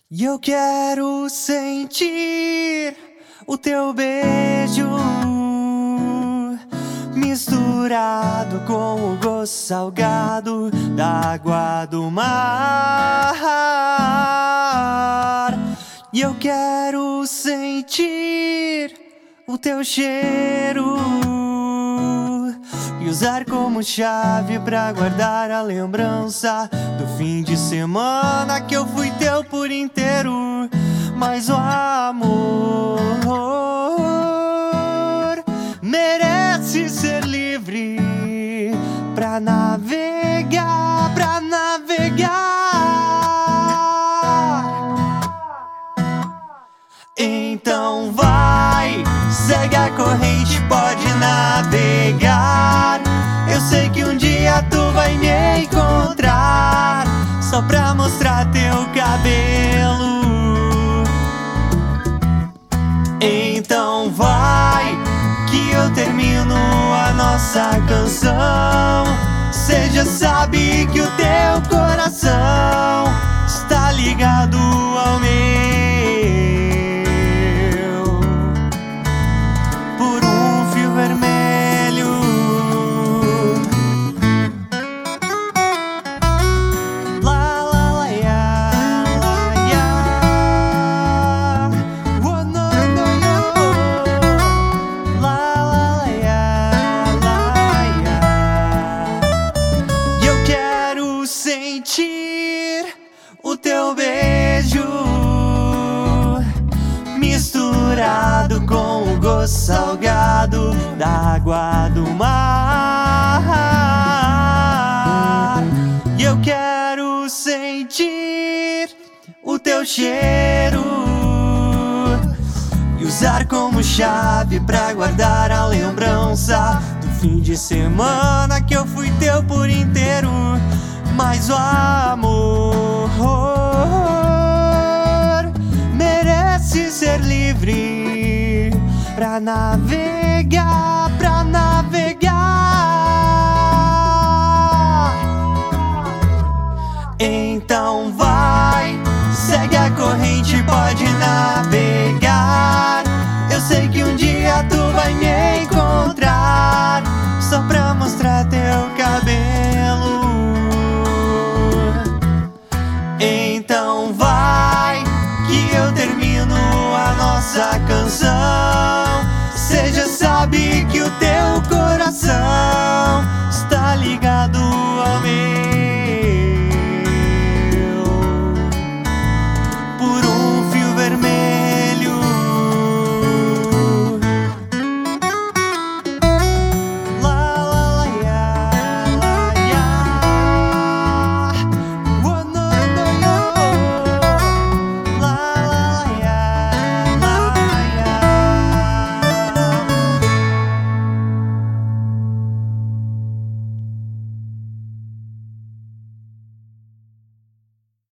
E eu quero sentir o teu beijo misturado com o gosto salgado da água do mar. E eu quero sentir o teu cheiro e usar como chave pra guardar a lembrança do fim de semana que eu fui teu por inteiro. Mas o amor merece ser livre pra navegar, pra navegar. Então vai, segue a corrente, pode navegar. Eu sei que um dia tu vai me encontrar, só pra mostrar teu cabelo. Então vai, que eu termino a nossa canção. Cê já sabe que o teu coração está ligado ao meu por um fio vermelho. La la la ya, la ya. Oh, no, no, no. La la la ya, la ya. E eu quero sentir o teu beijo misturado com o gosto salgado da água do mar. E eu quero sentir o teu cheiro e usar como chave pra guardar a lembrança do fim de semana que eu fui teu por inteiro. Mas o amor merece ser livre pra navegar, pra navegar. Então vai, segue a corrente, pode navegar. Eu sei que um dia tu vai me encontrar, só pra mostrar teu cabelo. Então vai, que eu termino a nossa canção. Cê já sabe que o teu coração